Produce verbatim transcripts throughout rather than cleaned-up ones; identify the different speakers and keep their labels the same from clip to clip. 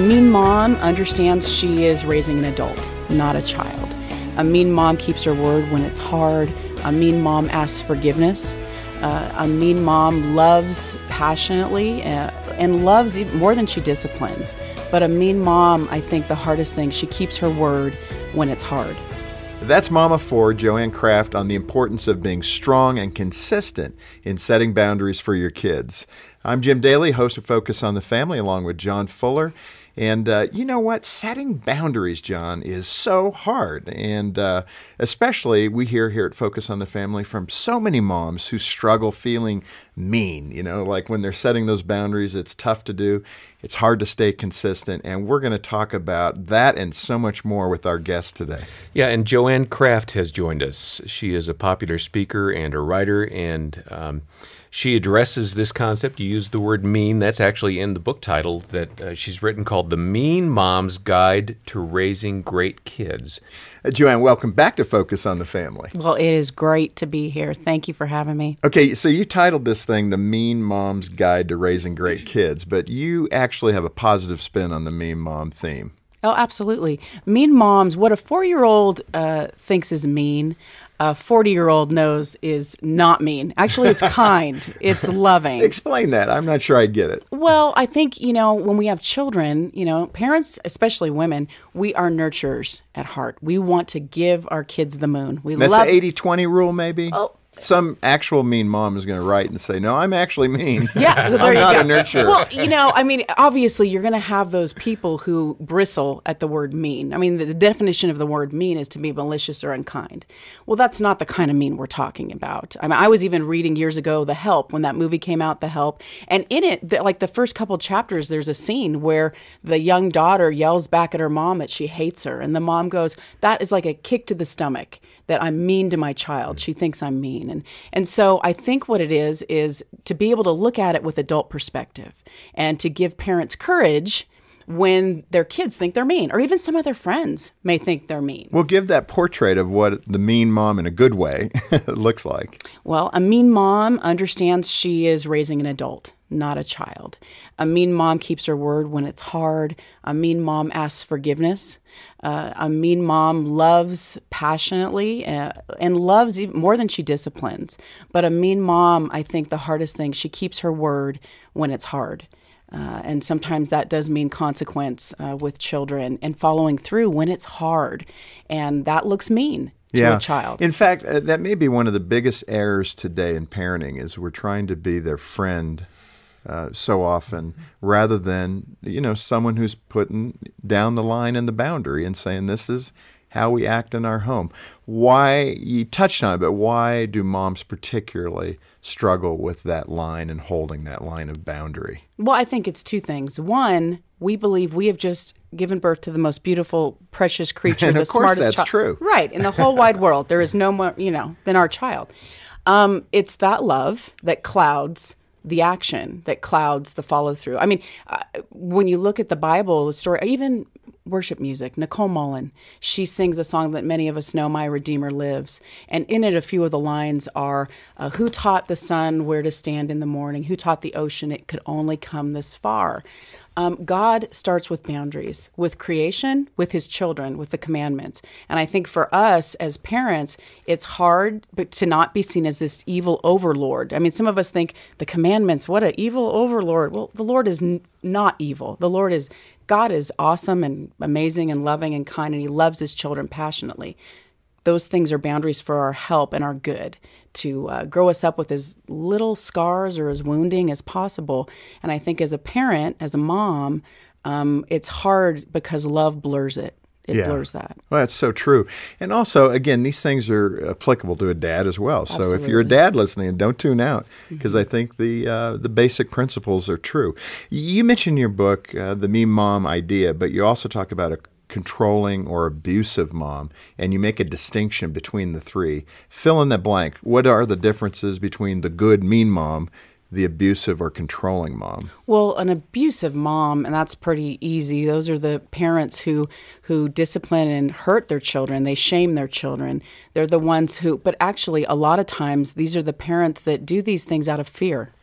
Speaker 1: mean mom understands she is raising an adult, not a child. A mean mom keeps her word when it's hard. A mean mom asks forgiveness. Uh, a mean mom loves passionately uh, and loves even more than she disciplines. But a mean mom, I think the hardest thing, she keeps her word when it's hard.
Speaker 2: That's Mama for Joanne Craft on the importance of being strong and consistent in setting boundaries for your kids. I'm Jim Daly, host of Focus on the Family, along with John Fuller. And uh, you know what? Setting boundaries, John, is so hard. And uh, especially we hear here at Focus on the Family from so many moms who struggle feeling mean. You know, like when they're setting those boundaries, it's tough to do. It's hard to stay consistent. And we're going to talk about that and so much more with our guest today.
Speaker 3: Yeah, and Joanne Craft has joined us. She is a popular speaker and a writer, and um, she addresses this concept. You use the word mean. That's actually in the book title that uh, she's written called The Mean Mom's Guide to Raising Great Kids.
Speaker 2: Uh, Joanne, welcome back to Focus on the Family.
Speaker 1: Well, it is great to be here. Thank you for having me.
Speaker 2: Okay, so you titled this thing The Mean Mom's Guide to Raising Great Kids, but you actually have a positive spin on the mean mom theme.
Speaker 1: Oh, absolutely. Mean moms, what a four-year-old uh, thinks is mean, a forty-year-old knows is not mean. Actually, it's kind. It's loving.
Speaker 2: Explain that. I'm not sure I get it.
Speaker 1: Well, I think, you know, when we have children, you know, parents, especially women, we are nurturers at heart. We want to give our kids the moon. We
Speaker 2: That's
Speaker 1: love
Speaker 2: the eighty twenty rule, maybe?
Speaker 1: Oh.
Speaker 2: Some actual mean mom is going to write and say, no, I'm actually mean.
Speaker 1: Yeah, there
Speaker 2: I'm
Speaker 1: you
Speaker 2: not
Speaker 1: go.
Speaker 2: a nurturer.
Speaker 1: Well, you know, I mean, obviously you're going to have those people who bristle at the word mean. I mean, the, the definition of the word mean is to be malicious or unkind. Well, that's not the kind of mean we're talking about. I mean, I was even reading years ago The Help, when that movie came out, The Help. And in it, the, like the first couple chapters, there's a scene where the young daughter yells back at her mom that she hates her. And the mom goes, that is like a kick to the stomach, that I'm mean to my child. She thinks I'm mean. And, and so So I think what it is, is to be able to look at it with adult perspective and to give parents courage when their kids think they're mean, or even some of their friends may think they're mean.
Speaker 2: Well, give that portrait of what the mean mom in a good way looks like.
Speaker 1: Well, a mean mom understands she is raising an adult, not a child. A mean mom keeps her word when it's hard. A mean mom asks forgiveness. Uh, a mean mom loves passionately uh, and loves even more than she disciplines. But a mean mom, I think the hardest thing, she keeps her word when it's hard. Uh, and sometimes that does mean consequence uh, with children and following through when it's hard. And that looks mean to
Speaker 2: yeah.
Speaker 1: a child.
Speaker 2: In fact, uh, that may be one of the biggest errors today in parenting is we're trying to be their friend Uh, so often, rather than, you know, someone who's putting down the line and the boundary and saying, this is how we act in our home. Why, you touched on it, but why do moms particularly struggle with that line and holding that line of boundary?
Speaker 1: Well, I think it's two things. One, we believe we have just given birth to the most beautiful, precious creature,
Speaker 2: and
Speaker 1: the
Speaker 2: of course
Speaker 1: smartest
Speaker 2: that's
Speaker 1: child.
Speaker 2: true.
Speaker 1: Right, in the whole wide world. There is no more, you know, than our child. Um, it's that love that clouds the action, that clouds the follow through. I mean, uh, when you look at the Bible, the story, even worship music, Nicole Mullen, she sings a song that many of us know, My Redeemer Lives. And in it, a few of the lines are, uh, who taught the sun where to stand in the morning? Who taught the ocean it could only come this far? Um, God starts with boundaries, with creation, with his children, with the commandments. And I think for us as parents, it's hard but to not be seen as this evil overlord. I mean, some of us think the commandments, what an evil overlord. Well, the Lord is n- not evil. The Lord is, God is awesome and amazing and loving and kind, and he loves his children passionately. Those things are boundaries for our help and our good, to uh, grow us up with as little scars or as wounding as possible. And I think as a parent, as a mom, um, it's hard because love blurs it. It
Speaker 2: yeah.
Speaker 1: blurs that.
Speaker 2: Well, that's so true. And also, again, these things are applicable to a dad as well. So
Speaker 1: Absolutely.
Speaker 2: if you're a dad listening, don't tune out, because mm-hmm. I think the uh, the basic principles are true. You mentioned in your book uh, the mean mom idea, but you also talk about a controlling or abusive mom, and you make a distinction between the three. Fill in that blank. What are the differences between the good mean mom, the abusive or controlling mom?
Speaker 1: Well, an abusive mom, and that's pretty easy. Those are the parents who who discipline and hurt their children. They shame their children. They're the ones who, but actually a lot of times these are the parents that do these things out of fear.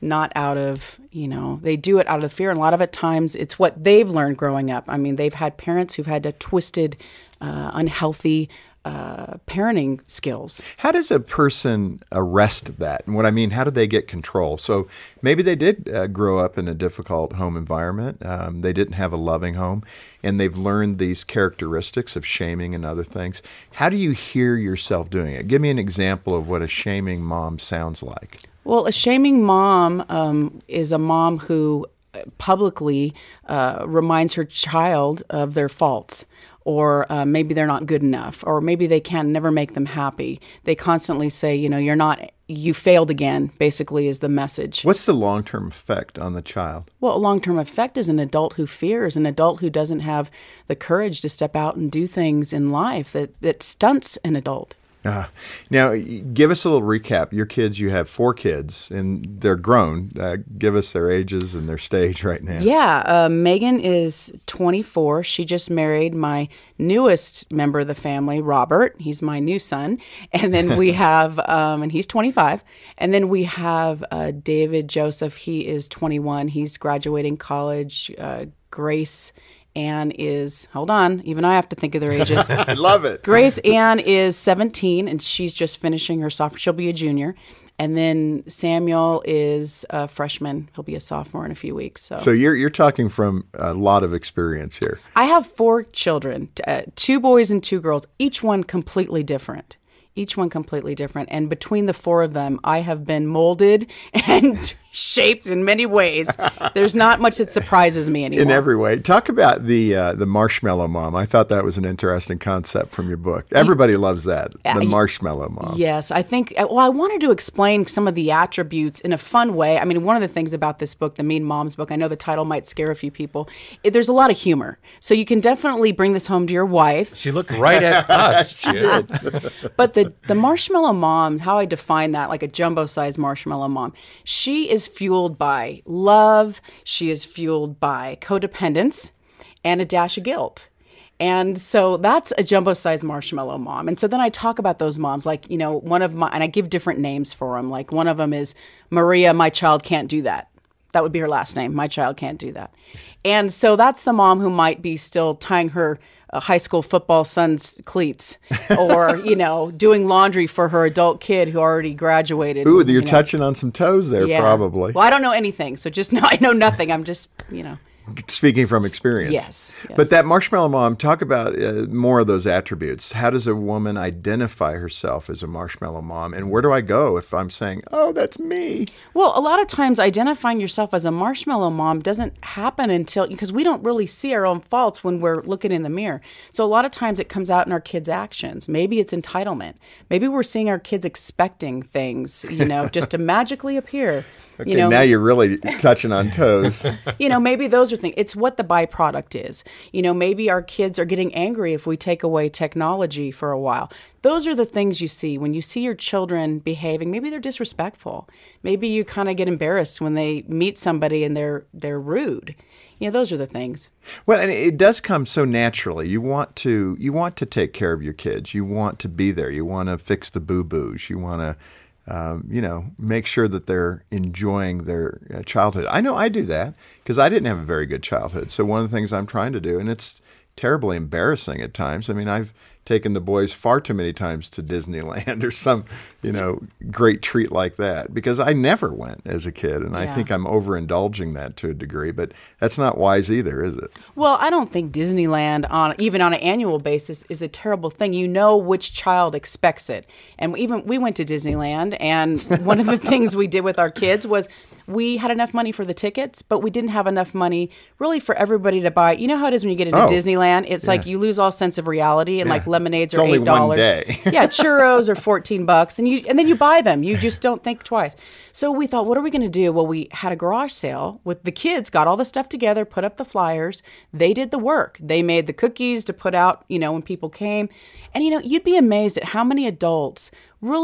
Speaker 1: not out of, you know, they do it out of fear. And a lot of it times it's what they've learned growing up. I mean, they've had parents who've had a twisted, uh, unhealthy uh, parenting skills.
Speaker 2: How does a person arrest that? And what I mean, how do they get control? So maybe they did uh, grow up in a difficult home environment. Um, they didn't have a loving home, and they've learned these characteristics of shaming and other things. How do you hear yourself doing it? Give me an example of what a shaming mom sounds like.
Speaker 1: Well, a shaming mom um, is a mom who publicly uh, reminds her child of their faults. Or uh, maybe they're not good enough, or maybe they can never make them happy. They constantly say, you know, you're not, you failed again, basically is the message.
Speaker 2: What's the long-term effect on the child?
Speaker 1: Well, a long-term effect is an adult who fears, an adult who doesn't have the courage to step out and do things in life that, that stunts an adult.
Speaker 2: Uh, now, give us a little recap. Your kids, you have four kids, and they're grown. Uh, give us their ages and their stage right now.
Speaker 1: Yeah, uh, Megan is twenty-four. She just married my newest member of the family, Robert. He's my new son. And then we have, um, and he's twenty-five. And then we have uh, David Joseph. He is twenty-one. He's graduating college. Uh, Grace Ann is, hold on, even I have to think of their ages.
Speaker 2: I love it.
Speaker 1: Grace Ann is seventeen, and she's just finishing her sophomore. She'll be a junior. And then Samuel is a freshman. He'll be a sophomore in a few weeks. So,
Speaker 2: so you're you're talking from a lot of experience here.
Speaker 1: I have four children, uh, two boys and two girls, each one completely different. Each one completely different. And between the four of them, I have been molded and shaped in many ways. There's not much that surprises me anymore.
Speaker 2: In every way. Talk about the uh, the marshmallow mom. I thought that was an interesting concept from your book. Everybody loves that, the marshmallow mom.
Speaker 1: Yes, I think, well, I wanted to explain some of the attributes in a fun way. I mean, one of the things about this book, the Mean Moms book, I know the title might scare a few people. It, there's a lot of humor. So you can definitely bring this home to your wife.
Speaker 3: She looked right at us.
Speaker 2: She did.
Speaker 1: But the, the marshmallow mom, how I define that, like a jumbo-sized marshmallow mom, she is fueled by love, she is fueled by codependence, and a dash of guilt. And so that's a jumbo-sized marshmallow mom. And so then I talk about those moms, like, you know, one of my, and I give different names for them. Like one of them is Maria, my child can't do that. That would be her last name. My child can't do that. And so that's the mom who might be still tying her uh, high school football son's cleats or, you know, doing laundry for her adult kid who already graduated.
Speaker 2: Ooh, you're
Speaker 1: you know.
Speaker 2: touching on some toes there,
Speaker 1: Yeah.
Speaker 2: probably.
Speaker 1: Well, I don't know anything. So just know I know nothing. I'm just, you know.
Speaker 2: Speaking from experience.
Speaker 1: Yes, yes.
Speaker 2: But that marshmallow mom, talk about uh, more of those attributes. How does a woman identify herself as a marshmallow mom? And where do I go if I'm saying, oh, that's me?
Speaker 1: Well, a lot of times identifying yourself as a marshmallow mom doesn't happen until, because we don't really see our own faults when we're looking in the mirror. So a lot of times it comes out in our kids' actions. Maybe it's entitlement. Maybe we're seeing our kids expecting things, you know, just to magically appear.
Speaker 2: Okay,
Speaker 1: you know,
Speaker 2: now you're really touching on toes.
Speaker 1: you know, maybe those are things. It's what the byproduct is. You know, maybe our kids are getting angry if we take away technology for a while. Those are the things you see when you see your children behaving. Maybe they're disrespectful. Maybe you kind of get embarrassed when they meet somebody and they're they're rude. You know, those are the things.
Speaker 2: Well, and it does come so naturally. You want to you want to take care of your kids. You want to be there. You want to fix the boo-boos. You want to Um, you know, make sure that they're enjoying their uh, childhood. I know I do that because I didn't have a very good childhood. So one of the things I'm trying to do, and it's terribly embarrassing at times. I mean, I've taken the boys far too many times to Disneyland or some, you know, great treat like that because I never went as a kid. And
Speaker 1: Yeah.
Speaker 2: I think I'm overindulging that to a degree, but that's not wise either, is it?
Speaker 1: Well, I don't think Disneyland, on even on an annual basis, is a terrible thing. You know which child expects it. And even we went to Disneyland, and one of the things we did with our kids was we had enough money for the tickets, but we didn't have enough money really for everybody to buy. You know how it is when you get into
Speaker 2: Oh,
Speaker 1: Disneyland? It's
Speaker 2: yeah.
Speaker 1: like you lose all sense of reality, and
Speaker 2: Yeah.
Speaker 1: like lemonades
Speaker 2: It's
Speaker 1: are
Speaker 2: only
Speaker 1: eight dollars.
Speaker 2: one day.
Speaker 1: Yeah, churros are fourteen bucks, and you and then you buy them. You just don't think twice. So we thought, what are we going to do? Well, we had a garage sale with the kids, got all the stuff together, put up the flyers. They did the work. They made the cookies to put out, you know, when people came. And, you know, you'd be amazed at how many adults really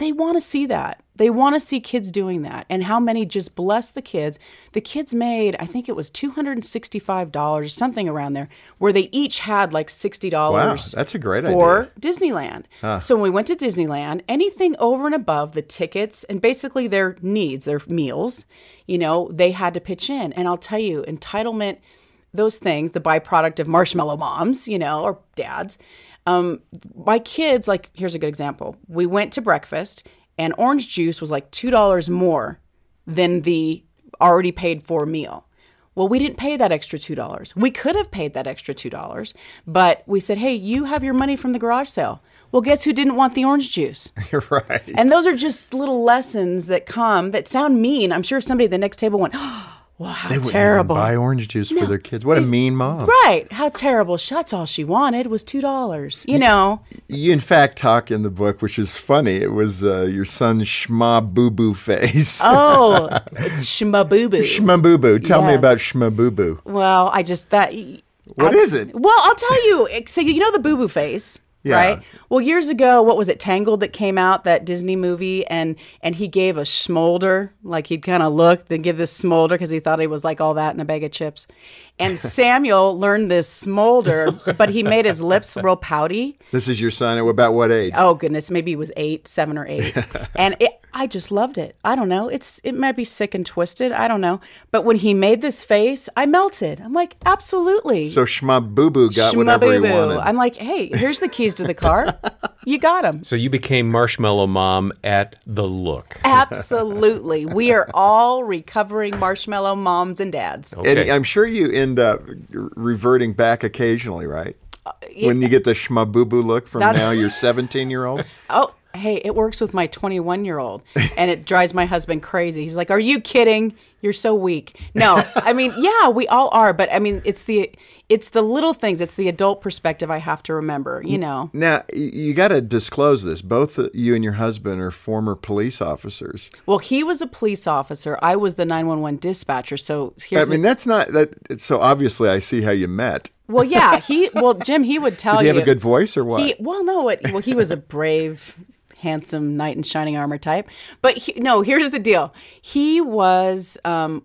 Speaker 1: they want to see that. They want to see kids doing that. And how many just bless the kids. The kids made, I think it was two hundred sixty-five dollars, something around there, where they each had like sixty dollars.
Speaker 2: Wow, that's a great
Speaker 1: for
Speaker 2: idea.
Speaker 1: Disneyland.
Speaker 2: Huh.
Speaker 1: So when we went to Disneyland, anything over and above the tickets and basically their needs, their meals, you know, they had to pitch in. And I'll tell you, entitlement, those things, the byproduct of marshmallow moms, you know, or dads. Um, my kids, like, here's a good example. We went to breakfast and orange juice was like two dollars more than the already paid for meal. Well, we didn't pay that extra two dollars. We could have paid that extra two dollars, but we said, hey, you have your money from the garage sale. Well, guess who didn't want the orange juice?
Speaker 2: You're right.
Speaker 1: And those are just little lessons that come that sound mean. I'm sure somebody at the next table went, oh, well, how
Speaker 2: They wouldn't
Speaker 1: terrible.
Speaker 2: even buy orange juice for their kids. What a mean mom.
Speaker 1: Right. How terrible. That's all she wanted was two dollars. You know.
Speaker 2: You, in fact, talk in the book, which is funny. It was uh, your son's Shma Boo Boo face.
Speaker 1: Oh, it's Shma-boo-boo.
Speaker 2: Shma Boo Boo. Tell me
Speaker 1: Yes.
Speaker 2: about Shma Boo Boo.
Speaker 1: Well, I just, that.
Speaker 2: What
Speaker 1: as-
Speaker 2: is it?
Speaker 1: Well, I'll tell you. So, you know the boo-boo face?
Speaker 2: Yeah.
Speaker 1: Right. Well, years ago, what was it? Tangled that came out, that Disney movie, and and he gave a smolder, like he'd kind of look, then give this smolder because he thought he was like all that in a bag of chips. And Samuel learned this smolder, but he made his lips real pouty.
Speaker 2: This is your son. About what age?
Speaker 1: Oh goodness, maybe he was eight, seven or eight, and it, I just loved it. I don't know. It's it might be sick and twisted. I don't know. But when he made this face, I melted. I'm like, absolutely.
Speaker 2: So Shma Boo Boo got whatever he
Speaker 1: Shma-boo-boo.
Speaker 2: wanted.
Speaker 1: I'm like, hey, here's the keys to the car. You got them.
Speaker 3: So you became Marshmallow Mom at the Look.
Speaker 1: Absolutely. We are all recovering marshmallow moms and dads.
Speaker 3: Okay.
Speaker 2: And I'm sure you end up reverting back occasionally, right? When you get the Shma Boo Boo look from
Speaker 1: That-
Speaker 2: now your seventeen-year-old?
Speaker 1: Oh, hey, it works with my twenty-one-year-old, and it drives my husband crazy. He's like, are you kidding? You're so weak. No, I mean, yeah, we all are, but I mean, it's the it's the little things. It's the adult perspective I have to remember, you know.
Speaker 2: Now, y- you got to disclose this. Both you and your husband are former police officers.
Speaker 1: Well, he was a police officer. I was the nine one one dispatcher. So here's
Speaker 2: I mean,
Speaker 1: the,
Speaker 2: that's not that. So obviously, I see how you met.
Speaker 1: well, yeah, he well, Jim, he would tell
Speaker 2: Did he
Speaker 1: you
Speaker 2: have a good voice or what?
Speaker 1: He, well, no, it, well, he was a brave, handsome knight in shining armor type. But he, no, here's the deal. He was, um,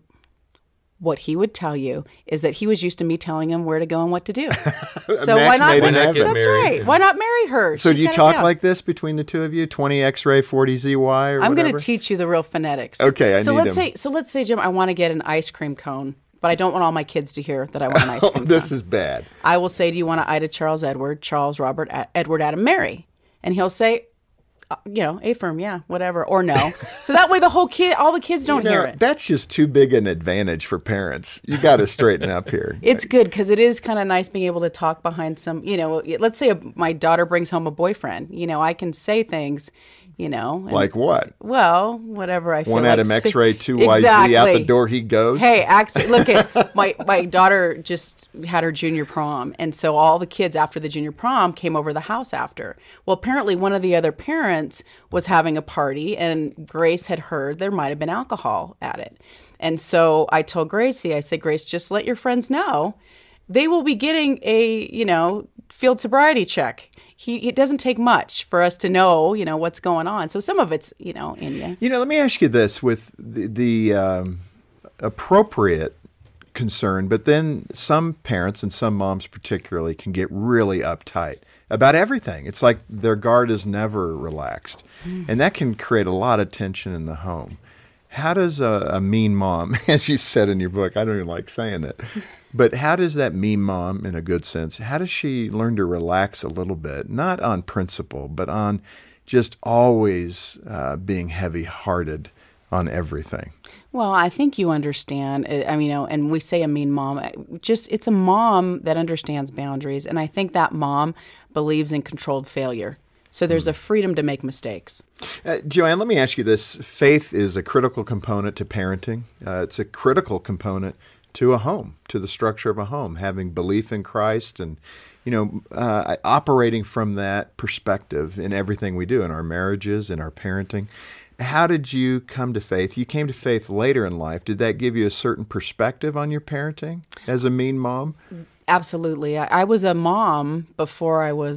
Speaker 1: what he would tell you is that he was used to me telling him where to go and what to do. So
Speaker 2: match
Speaker 1: why not?
Speaker 2: made in
Speaker 1: why not-
Speaker 2: heaven.
Speaker 1: That's
Speaker 3: Marry.
Speaker 1: right. Why not marry her?
Speaker 2: So
Speaker 1: She's
Speaker 2: do you
Speaker 1: got it
Speaker 2: talk
Speaker 1: down.
Speaker 2: like this between the two of you? twenty X-ray, forty Z Y, or
Speaker 1: I'm
Speaker 2: whatever?
Speaker 1: going to teach you the real phonetics.
Speaker 2: Okay, I
Speaker 1: so
Speaker 2: need
Speaker 1: let's
Speaker 2: them.
Speaker 1: say, so let's say, Jim, I want to get an ice cream cone, but I don't want all my kids to hear that I want an ice
Speaker 2: Oh,
Speaker 1: cream
Speaker 2: this
Speaker 1: cone.
Speaker 2: is bad.
Speaker 1: I will say, do you want to Ida Charles Edward, Charles Robert A- Edward Adam Mary? And he'll say, uh, you know, affirm, yeah, whatever, or no. So that way the whole kid, all the kids don't
Speaker 2: You know,
Speaker 1: hear it.
Speaker 2: That's just too big an advantage for parents. You got to straighten up here.
Speaker 1: It's good because it is kind of nice being able to talk behind some, you know, let's say a, my daughter brings home a boyfriend. You know, I can say things, you know. and-
Speaker 2: Like what?
Speaker 1: Well, whatever I feel
Speaker 2: One
Speaker 1: like.
Speaker 2: Adam
Speaker 1: say-
Speaker 2: X-ray, two Y Z, out the
Speaker 1: Exactly.
Speaker 2: door he goes.
Speaker 1: Hey, act, look at my my daughter just had her junior prom, and so all the kids after the junior prom came over the house after. Well, apparently one of the other parents was having a party, and Grace had heard there might have been alcohol at it, and so I told Gracie, I said, Grace, just let your friends know they will be getting a you know field sobriety check. He, it doesn't take much for us to know, you know, what's going on. So some of it's, you know, in you.
Speaker 2: You know, let me ask you this with the, the um, appropriate concern, but then some parents and some moms particularly can get really uptight about everything. It's like their guard is never relaxed. And that can create a lot of tension in the home. How does a, a mean mom, as you've said in your book, I don't even like saying it, but how does that mean mom, in a good sense, how does she learn to relax a little bit, not on principle, but on just always uh, being heavy-hearted on everything?
Speaker 1: Well, I think you understand. uh, I mean, you know, and we say a mean mom. uh, Just it's a mom that understands boundaries, and I think that mom believes in controlled failure. So there's a freedom to make mistakes.
Speaker 2: Uh, Joanne, let me ask you this. Faith is a critical component to parenting. Uh, it's a critical component to a home, to the structure of a home, having belief in Christ and, you know, uh, operating from that perspective in everything we do, in our marriages, in our parenting. How did you come to faith? You came to faith later in life. Did that give you a certain perspective on your parenting as a mean mom?
Speaker 1: Absolutely. I, I was a mom before I was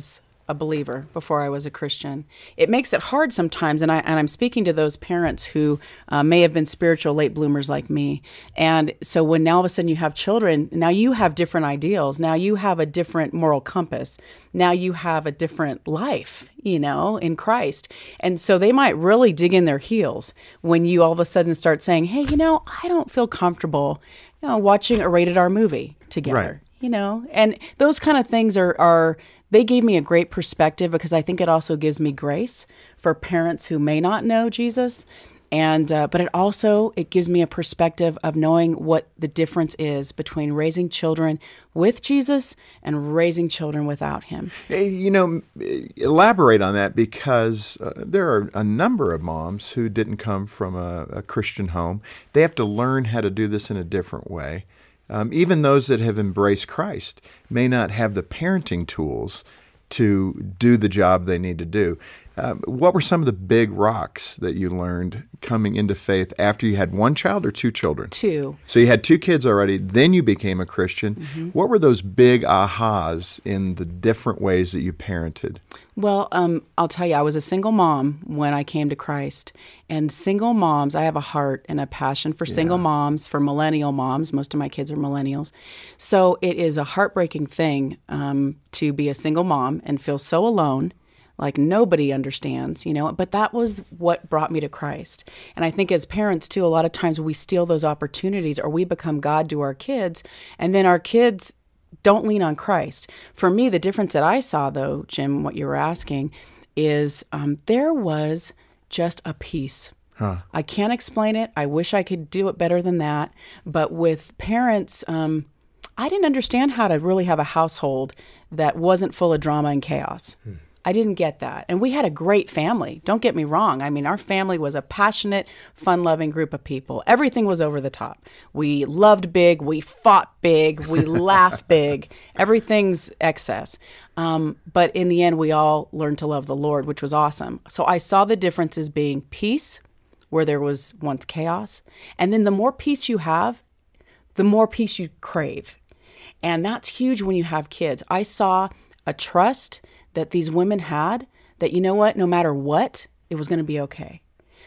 Speaker 1: a believer, before I was a Christian. It makes it hard sometimes, and, I, and I'm speaking to those parents who uh, may have been spiritual late bloomers like me. And so when now all of a sudden you have children, now you have different ideals. Now you have a different moral compass. Now you have a different life, you know, in Christ. And so they might really dig in their heels when you all of a sudden start saying, hey, you know, I don't feel comfortable, you know, watching a rated R movie together.
Speaker 2: Right.
Speaker 1: You know, and those kind of things are, are, they gave me a great perspective, because I think it also gives me grace for parents who may not know Jesus. And, uh, but it also, it gives me a perspective of knowing what the difference is between raising children with Jesus and raising children without him.
Speaker 2: Hey, You know, elaborate on that, because uh, there are a number of moms who didn't come from a, a Christian home. They have to learn how to do this in a different way. Um, even those that have embraced Christ may not have the parenting tools to do the job they need to do. Um, what were some of the big rocks that you learned coming into faith after you had one child or two children?
Speaker 1: Two.
Speaker 2: So you had two kids already, then you became a Christian. Mm-hmm. What were those big ahas in the different ways that you parented?
Speaker 1: Well, um, I'll tell you, I was a single mom when I came to Christ. And single moms, I have a heart and a passion for single
Speaker 2: Yeah.
Speaker 1: moms, for millennial moms. Most of my kids are millennials. So it is a heartbreaking thing um, to be a single mom and feel so alone, like nobody understands, you know. But that was what brought me to Christ. And I think as parents, too, a lot of times we steal those opportunities, or we become God to our kids, and then our kids don't lean on Christ. For me, the difference that I saw, though, Jim, what you were asking, is um, there was just a peace.
Speaker 2: Huh.
Speaker 1: I can't explain it. I wish I could do it better than that. But with parents, um, I didn't understand how to really have a household that wasn't full of drama and chaos. Hmm. I didn't get that. And we had a great family. Don't get me wrong. I mean, our family was a passionate, fun-loving group of people. Everything was over the top. We loved big. We fought big. We laughed big. Everything's excess. Um, but in the end, we all learned to love the Lord, which was awesome. So I saw the differences being peace, where there was once chaos. And then the more peace you have, the more peace you crave. And that's huge when you have kids. I saw a trust that these women had, that, you know what, no matter what, it was going to be okay.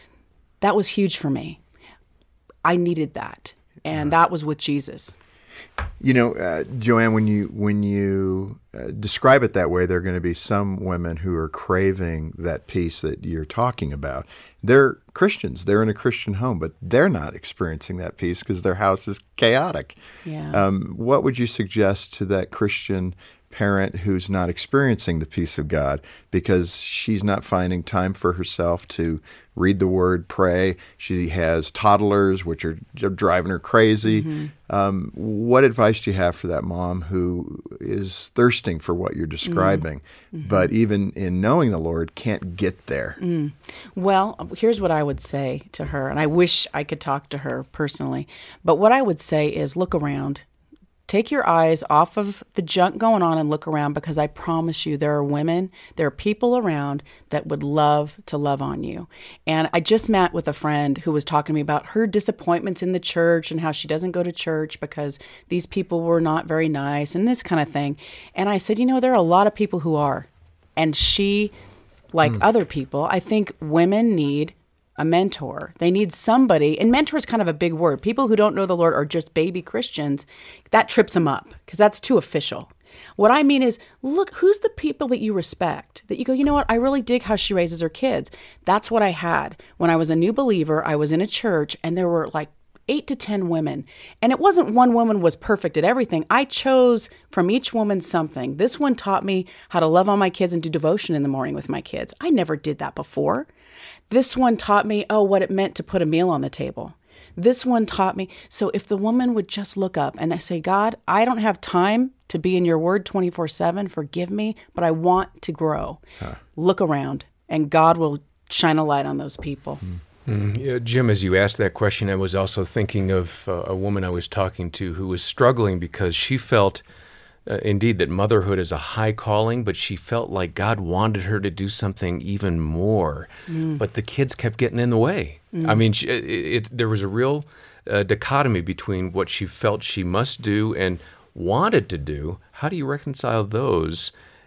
Speaker 1: That was huge for me. I needed that. And that was with Jesus.
Speaker 2: You know, uh, Joanne, when you when you uh, describe it that way, there are going to be some women who are craving that peace that you're talking about. They're Christians. They're in a Christian home, but they're not experiencing that peace because their house is chaotic.
Speaker 1: Yeah.
Speaker 2: Um, what would you suggest to that Christian parent who's not experiencing the peace of God because she's not finding time for herself to read the Word, pray? She has toddlers, which are driving her crazy. Mm-hmm. Um, what advice do you have for that mom who is thirsting for what you're describing, mm-hmm. but even in knowing the Lord can't get there?
Speaker 1: Mm. Well, here's what I would say to her, and I wish I could talk to her personally, but what I would say is look around. Take your eyes off of the junk going on and look around, because I promise you there are women, there are people around that would love to love on you. And I just met with a friend who was talking to me about her disappointments in the church and how she doesn't go to church because these people were not very nice and this kind of thing. And I said, you know, there are a lot of people who are. And she, like mm. other people, I think women need a mentor. They need somebody, and mentor is kind of a big word. People who don't know the Lord are just baby Christians. That trips them up because that's too official. What I mean is, look, who's the people that you respect, that you go, you know what, I really dig how she raises her kids. That's what I had. When I was a new believer, I was in a church and there were like eight to ten women. And it wasn't one woman was perfect at everything. I chose from each woman something. This one taught me how to love on my kids and do devotion in the morning with my kids. I never did that before. This one taught me, oh, what it meant to put a meal on the table. This one taught me. So if the woman would just look up and say, God, I don't have time to be in your word twenty-four seven, forgive me, but I want to grow. Huh. Look around, and God will shine a light on those people.
Speaker 3: Mm. Mm. Yeah, Jim, as you asked that question, I was also thinking of uh, a woman I was talking to who was struggling because she felt Uh, indeed, that motherhood is a high calling, but she felt like God wanted her to do something even more. Mm. But the kids kept getting in the way. Mm. I mean, she, it, it, there was a real uh, dichotomy between what she felt she must do and wanted to do. How do you reconcile those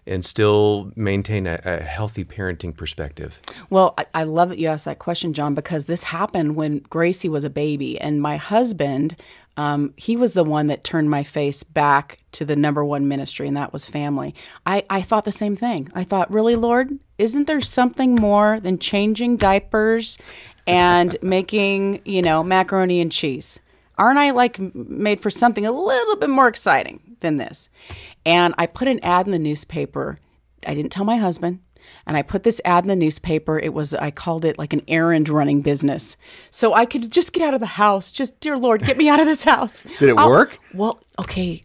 Speaker 3: and still maintain a, a healthy parenting perspective?
Speaker 1: Well, I, I love that you asked that question, John, because this happened when Gracie was a baby. And my husband, um, he was the one that turned my face back to the number one ministry, and that was family. I, I thought the same thing. I thought, really, Lord, isn't there something more than changing diapers and making, you know, macaroni and cheese? Aren't I like made for something a little bit more exciting than this? And I put an ad in the newspaper. I didn't tell my husband. And I put this ad in the newspaper. It was, I called it like an errand running business. So I could just get out of the house. Just, dear Lord, get me out of this house.
Speaker 2: Did it
Speaker 1: I'll,
Speaker 2: work?
Speaker 1: Well, okay.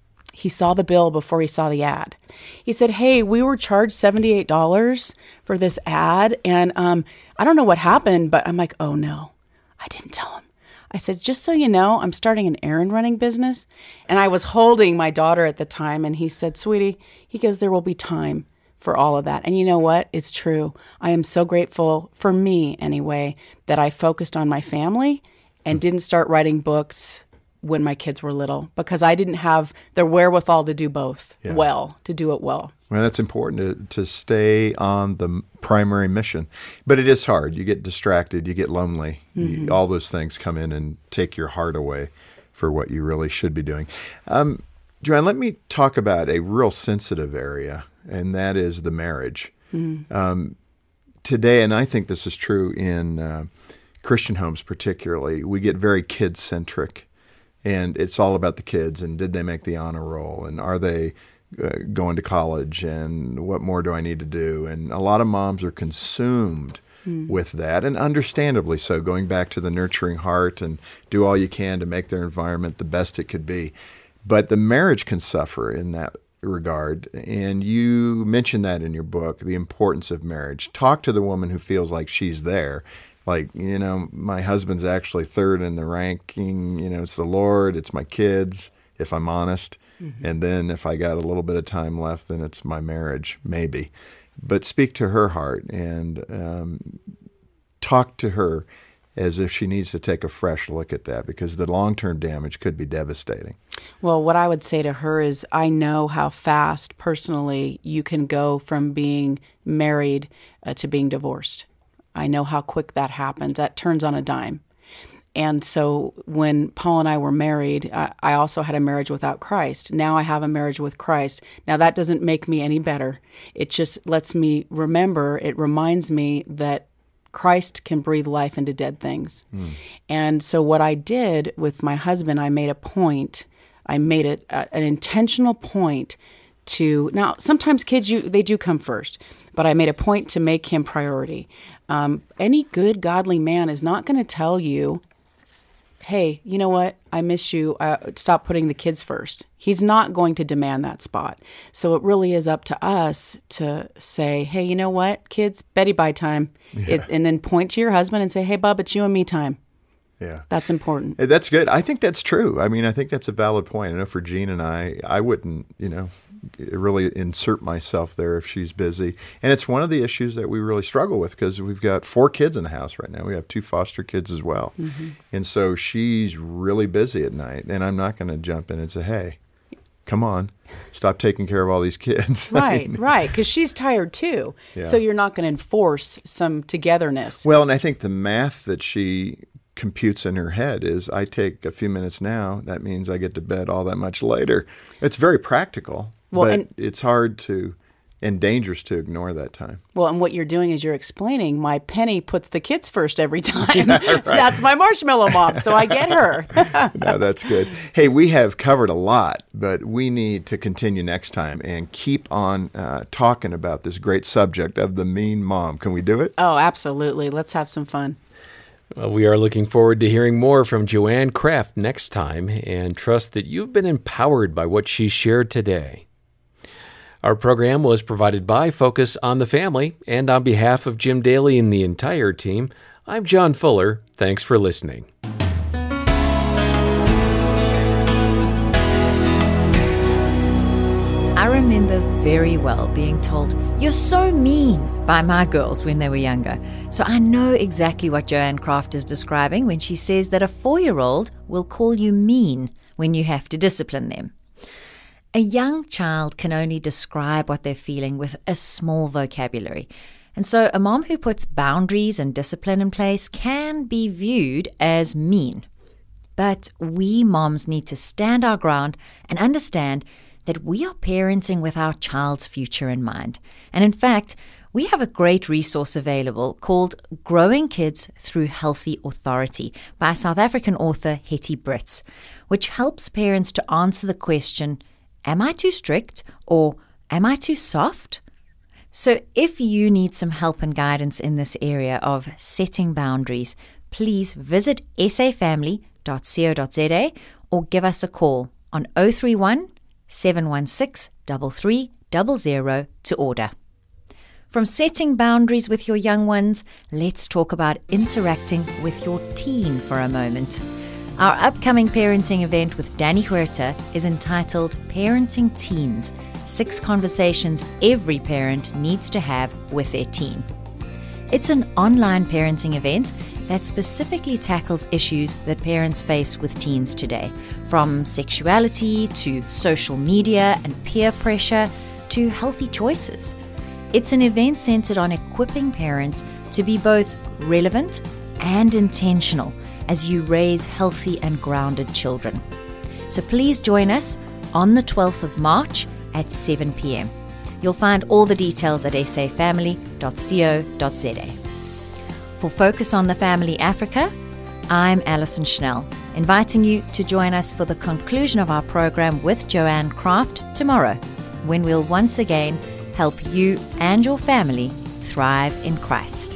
Speaker 1: He saw the bill before he saw the ad. He said, hey, we were charged seventy-eight dollars for this ad. And um, I don't know what happened, but I'm like, oh no, I didn't tell him. I said, just so you know, I'm starting an errand running business. And I was holding my daughter at the time. And he said, sweetie, he goes, there will be time for all of that. And you know what? It's true. I am so grateful, for me anyway, that I focused on my family and didn't start writing books when my kids were little, because I didn't have the wherewithal to do both
Speaker 2: Yeah.
Speaker 1: well, to do it well.
Speaker 2: Well, that's important to, to stay on the primary mission. But it is hard. You get distracted. You get lonely.
Speaker 1: Mm-hmm.
Speaker 2: You, all those things come in and take your heart away for what you really should be doing. Um, Joanne, let me talk about a real sensitive area, and that is the marriage. Mm-hmm. Um, today, and I think this is true in uh, Christian homes particularly, we get very kid-centric. And it's all about the kids, and did they make the honor roll, and are they uh, going to college, and what more do I need to do? And a lot of moms are consumed mm. with that, and understandably so, going back to the nurturing heart and do all you can to make their environment the best it could be. But the marriage can suffer in that regard, and you mentioned that in your book, the importance of marriage. Talk to the woman who feels like she's there. Like, you know, my husband's actually third in the ranking. You know, it's the Lord, it's my kids, if I'm honest. Mm-hmm. And then if I got a little bit of time left, then it's my marriage, maybe. But speak to her heart and um, talk to her as if she needs to take a fresh look at that, because the long-term damage could be devastating.
Speaker 1: Well, what I would say to her is, I know how fast, personally, you can go from being married uh, to being divorced. I know how quick that happens. That turns on a dime. And so when Paul and I were married, I, I also had a marriage without Christ. Now I have a marriage with Christ. Now that doesn't make me any better. It just lets me remember, it reminds me that Christ can breathe life into dead things. Mm. And so what I did with my husband, I made a point, I made it a, an intentional point to, now sometimes kids, you they do come first, but I made a point to make him priority. Um, any good, godly man is not going to tell you, hey, you know what, I miss you, uh, stop putting the kids first. He's not going to demand that spot. So it really is up to us to say, hey, you know what, kids, Betty bye time. Yeah. It, and then point to your husband and say, hey, bub, it's you and me time.
Speaker 2: Yeah.
Speaker 1: That's important.
Speaker 2: That's good. I think that's true. I mean, I think that's a valid point. I know for Jean and I, I wouldn't, you know, really insert myself there if she's busy. And it's one of the issues that we really struggle with, because we've got four kids in the house right now. We have two foster kids as well. Mm-hmm. And so she's really busy at night, and I'm not going to jump in and say, hey, come on, stop taking care of all these kids.
Speaker 1: Right, right, because she's tired too. Yeah. So you're not going to enforce some togetherness.
Speaker 2: Well, and I think the math that she computes in her head is, I take a few minutes now, that means I get to bed all that much later. It's very practical. Well, but and, it's hard to, and dangerous to ignore that time.
Speaker 1: Well, and what you're doing is you're explaining, my Penny puts the kids first every time. Yeah, right. That's my marshmallow mom, so I get her.
Speaker 2: No, that's good. Hey, we have covered a lot, but we need to continue next time and keep on uh, talking about this great subject of the mean mom. Can we do it?
Speaker 1: Oh, absolutely. Let's have some fun.
Speaker 3: Well, we are looking forward to hearing more from Joanne Kraft next time, and trust that you've been empowered by what she shared today. Our program was provided by Focus on the Family, and on behalf of Jim Daly and the entire team, I'm John Fuller. Thanks for listening.
Speaker 4: I remember very well being told, "You're so mean," by my girls when they were younger. So I know exactly what Joanne Kraft is describing when she says that a four-year-old will call you mean when you have to discipline them. A young child can only describe what they're feeling with a small vocabulary. And so a mom who puts boundaries and discipline in place can be viewed as mean. But we moms need to stand our ground and understand that we are parenting with our child's future in mind. And in fact, we have a great resource available called Growing Kids Through Healthy Authority by South African author Hetty Brits, which helps parents to answer the question, am I too strict or am I too soft? So if you need some help and guidance in this area of setting boundaries, please visit s a family dot co dot z a or give us a call on zero three one, seven one six, three three zero zero to order. From setting boundaries with your young ones, let's talk about interacting with your teen for a moment. Our upcoming parenting event with Danny Huerta is entitled Parenting Teens, Six Conversations Every Parent Needs to Have with Their Teen. It's an online parenting event that specifically tackles issues that parents face with teens today, from sexuality to social media and peer pressure to healthy choices. It's an event centered on equipping parents to be both relevant and intentional as you raise healthy and grounded children. So please join us on the twelfth of March at seven p.m. You'll find all the details at s a family dot co dot z a. For Focus on the Family Africa, I'm Alison Schnell, inviting you to join us for the conclusion of our program with Joanne Kraft tomorrow, when we'll once again help you and your family thrive in Christ.